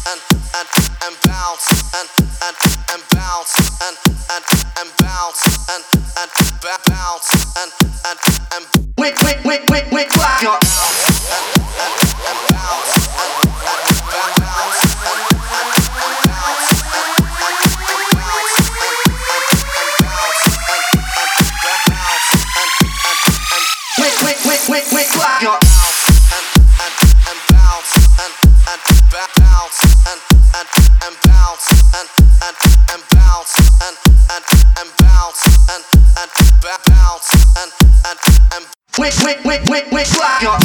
and bounce and bounce and bounce and bounce and wait rock and bounce wait rock and bounce and bounce and bounce and bounce and bounce and bounce and wait rock and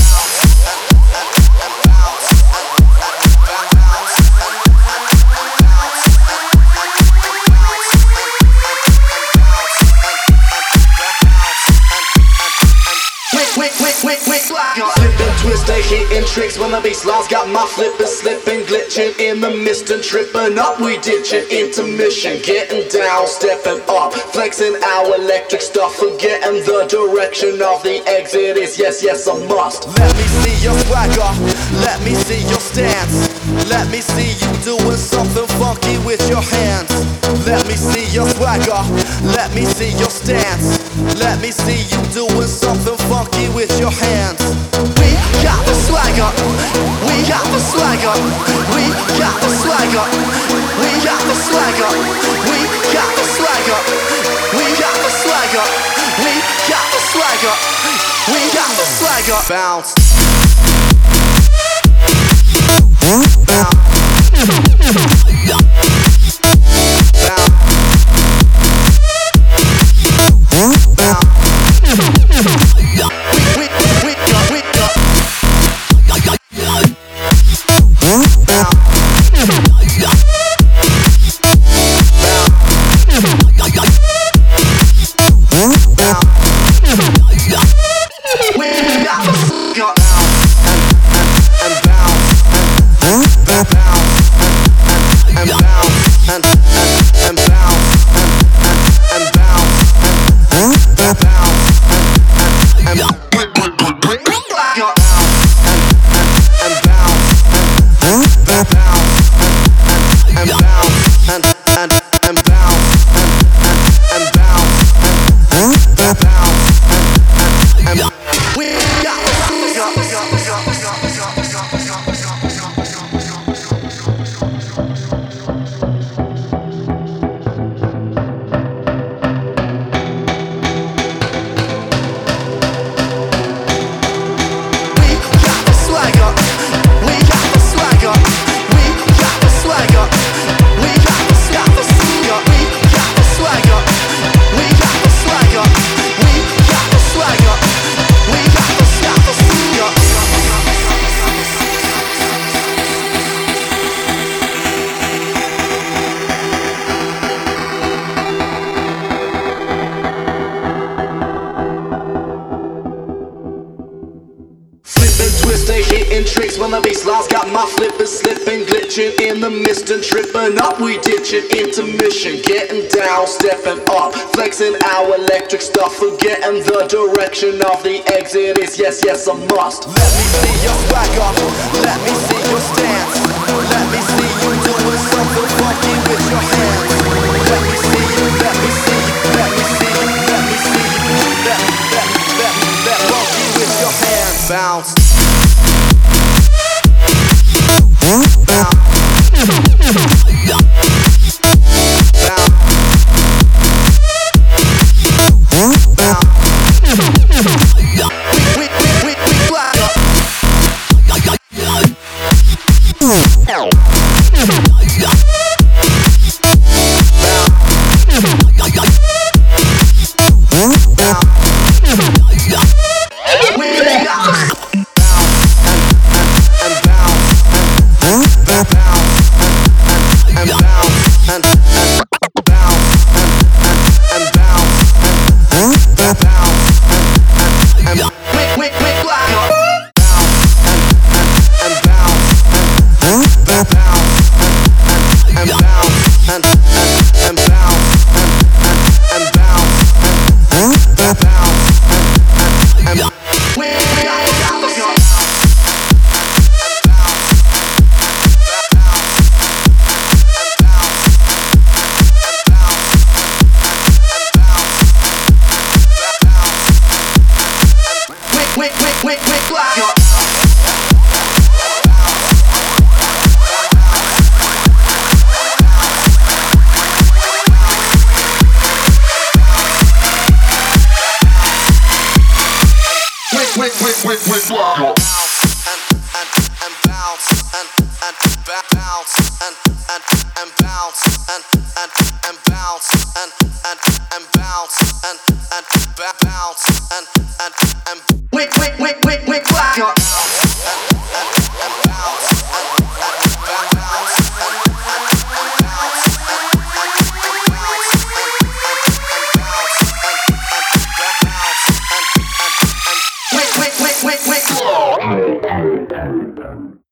Slipping, twisting, hitting tricks when the bassline's got my flippers slipping, glitching in the mist and tripping up. We ditching intermission, getting down, stepping up, flexing our electric stuff, forgetting the direction of the exit is yes, a must. Let me see your swagger, let me see your stance, let me see you doing something funky with your hands. Let me see your swagger, let me see your stance, let me see you doing something funky with your hands. We got the swagger, we got the swagger, we got the swagger, we got the swagger, we got the swagger, we got the swagger, we got the swagger, we got the swagger. Bounce. Hitting tricks when the bassline's got my flippers slipping, glitching in the mist and tripping up. We ditching intermission, getting down, stepping up, flexing our electric stuff, forgetting the direction of the exit is yes, a must. Let me see your swagger, let me see your stance, let me see you doing something funky with your hands. Let me see you, let me see you, let me see you, let me see you, that funky with your hands. Bounce. And bounce Wait,